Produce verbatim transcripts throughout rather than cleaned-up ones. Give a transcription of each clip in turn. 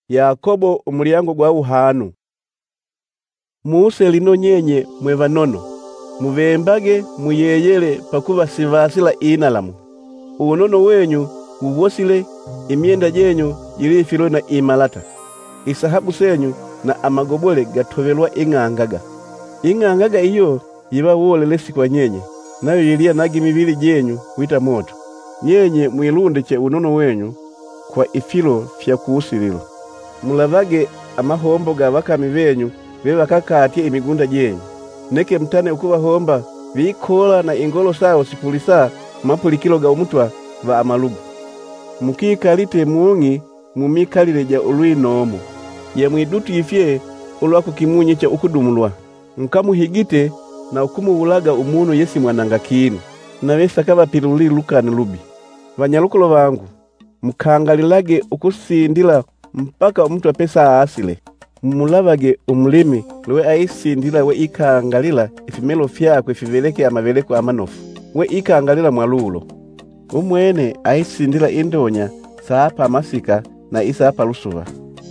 Yakobo umulyango gwa uhanu. Muse lino nyenye mwe vanono, muvembage muyeyele pakuba sivasila inalamu. Unono wenyu uvosile, imyenda jenyu yilifilo na imalata. Isahabu senyu na amagobole gatovelwa ing'angaga. Ing'angaga iyo yiba wolelesi kwa nyenye, nayo yilia nagi mibili jenyu wita moto. Nyenye mwilundeche unono wenyu kwa ifilo fya kuusililo. Mulavage amahombo ga bakami benyu beba kakatye imigunda jenyu. Neke mtane ukubahomba bikola na ingolo sawo sipulisa mapulikilo ga umutwa va amalugu. Mukikalite muungi mumikalile ja ulwinomo. Ya mwidutu ifye ulwaku kimunye cha ukudumulwa. Mkamuhigite na ukumubulaga umunu yesi mwananga kinu. Na wesa kaba piluli lukani lubi. Vanyalukulo vangu, mkangalilage ukusindila mpaka mtu wa pesa asile. Mulavage umlimi lwe aisindila we ikangalila ifimelo fyakwe fiveleke amaveleko amanofu. We ikangalila mwalulo. Umwene aisindila indonya saapa masika na isaapa lusuva.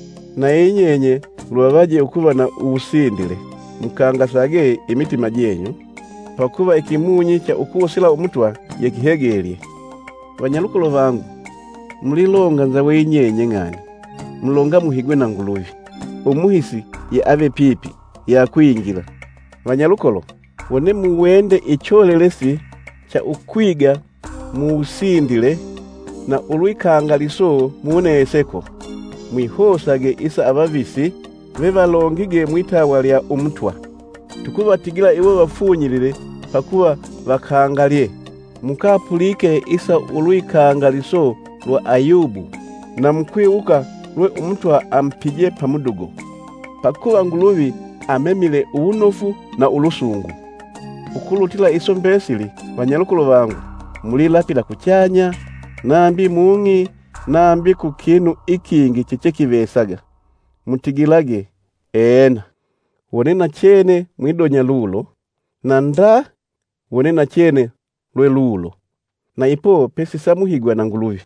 Na inyenye luwavaje ukuva na usindile. Mkangasage imitima jenyu. Pakuva ikimunyi cha ukuosila umutwa yekihegelie. Vanyalukulo vangu, mulilonga nzawe inyenye ngani. Mulonga muhigwe na nguluvi. Umuhisi ya ave pipi ya kuingila. Vanyalukolo, wone muwende icholelesi cha ukwiga muusindile na uluikangaliso muoneseko. Mwihosage isa abavisi vevalongige mwitawa lya umutwa. Tukuba tigila iwe wafunyilile pakuwa vakangalie. Mukapulike isa uluikangaliso lwa Ayubu na mkwiuka lwe umutwa ampije pamudugo. Pakuwa nguluvi amemile unofu na ulusungu. Ukulutila iso mbesili, vanyalukulo vangu, mulilapila kuchanya, nambi muungi, nambi kukinu ikingi chicheki vesaga. Mutigilage, ena, wonena chene mwidonya lulo, na nda wonena chene lwe lulo. Na ipo pesi samuhigwa na nguluvi.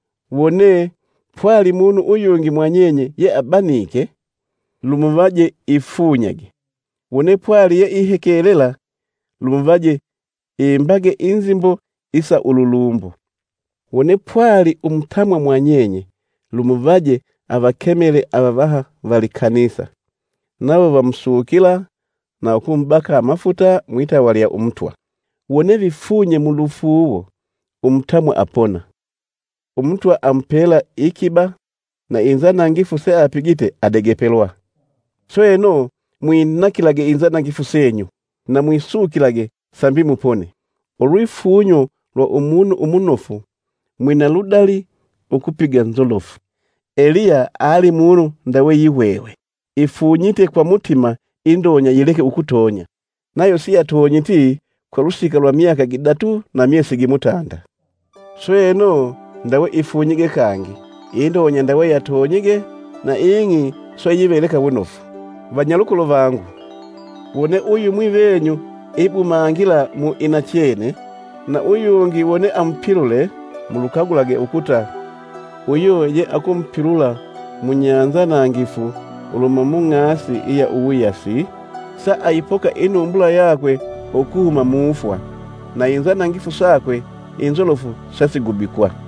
Wone pwali munu uyungi mwanyenye ye abanike, lumuvaje ifunyage. Wone pwali ye ihekelela, lumuvaje imbage inzimbo isa ululumbu. Wone pwali umtamwa mwanyenye, lumuvaje avakemele abavaha valikanisa. Nabo vamsukila na ukumbaka amafuta mwita walia umtwa. Wone vifunye mulufu uwo, umtamwa apona. Umutwa ampela ikiba na inzana ngifu se apigite adegepelwa. So eno mwinakilage inzana ngifu senyu na mwisukilage sambi mupone. Oluifunyo lwa umunu umunofu mwinaludali ukupiga nzolofu. Elia ali munu ndawe yiwewe. Ifunyite kwa mutima indonya yileke ukutonya. Nayo siya tonyiti kwa lusika lwa miaka gidatu na miesi gimutanda. So eno ndawe ifunyige kangi. Indonya ndawe yatonyige na ingi so yiveleka bunofu. Vanyalukulo vangu, wone uyu mwivenyu ibu mangila mu inachene, na uyungi wone ampilule mulukagulage ukuta. Uyo ye akumpilula munyanza nangifu uluma mungasi iya uwiyasi, sa aipoka inumbula yakwe okuhuma mufwa, na inza nangifu sakwe inzolofu sasigubikwa.